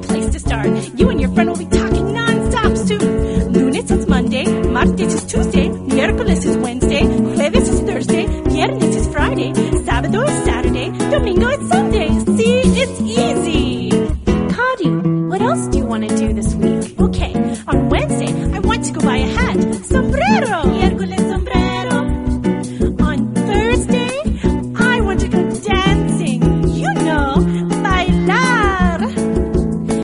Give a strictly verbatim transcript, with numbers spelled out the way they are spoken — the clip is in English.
great place to start. You and your friend will be talking non-stop soon. Lunes is Monday, martes is Tuesday, miércoles is Wednesday, jueves is Thursday, viernes is Friday, sábado is Saturday, domingo is Sunday. See, it's easy. Kadu, what else do you want to do this week?